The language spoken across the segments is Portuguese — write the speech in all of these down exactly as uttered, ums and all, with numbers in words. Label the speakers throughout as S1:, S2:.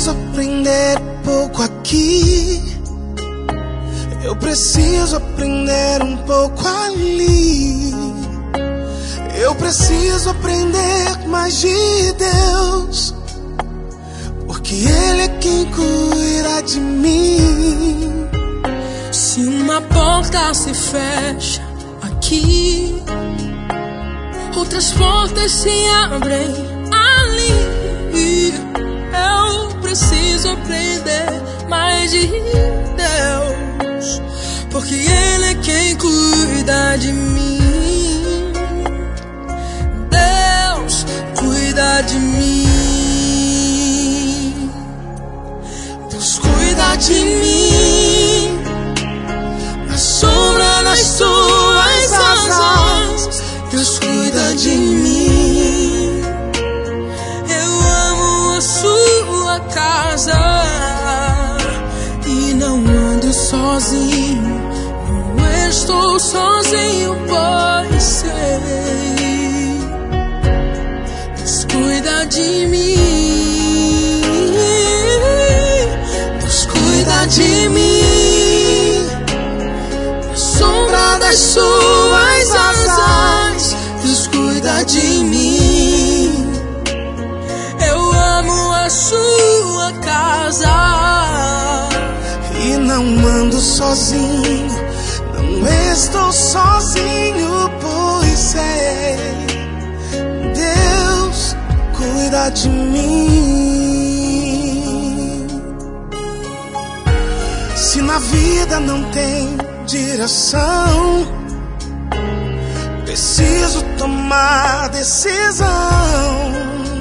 S1: preciso aprender um pouco aqui, eu preciso aprender um pouco ali. Eu preciso aprender mais de Deus, porque Ele é quem cuida de mim.
S2: Se uma porta se fecha aqui, outras portas se abrem ali. Eu preciso aprender mais de Deus, porque Ele é quem cuida de mim. Deus cuida de mim. Deus cuida de mim. Na sombra das suas asas, Deus cuida de mim. Eu amo a sua casa e não ando sozinho. Não estou sozinho, pois sei, Deus cuida de mim. Deus cuida de mim. Na sombra das suas asas, Deus cuida de mim. Eu amo a sua casa
S1: E não ando sozinho, não estou sozinho, pois sei, Deus cuida de mim. Se na vida não tem direção, preciso tomar decisão.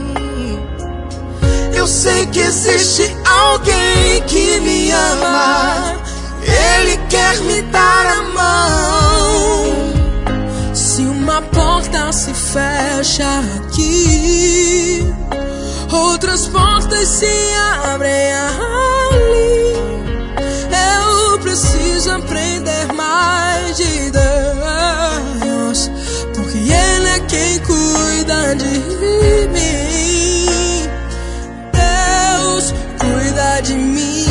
S1: Eu sei que existe alguém que me ama, Ele quer me dar a mão.
S2: Se uma porta se fecha aqui, outras portas se abrem ali. Eu preciso aprender mais de Deus, porque Ele é quem cuida de mim. Deus cuida de mim.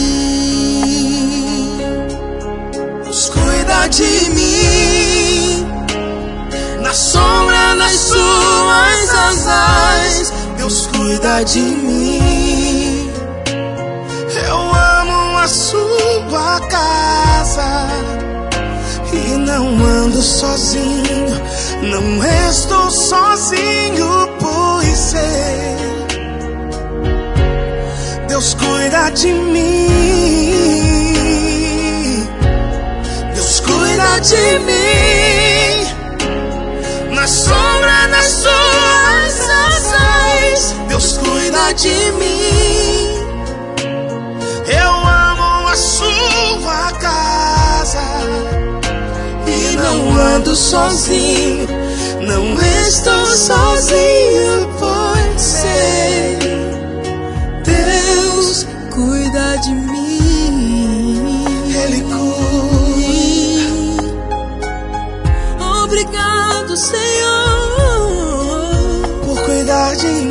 S1: Deus cuida de mim. Na sombra das suas asas, Deus cuida de mim. Eu amo a sua casa e não ando sozinho, não estou sozinho, pois sei, Deus cuida de mim. Deus cuida de mim. Na sombra das suas asas, Deus cuida de mim. Eu amo a sua casa e não ando sozinho, não estou sozinho, pois sei, Deus cuida de mim. Ele cuida.
S2: Obrigado, Senhor,
S1: por cuidar de mim.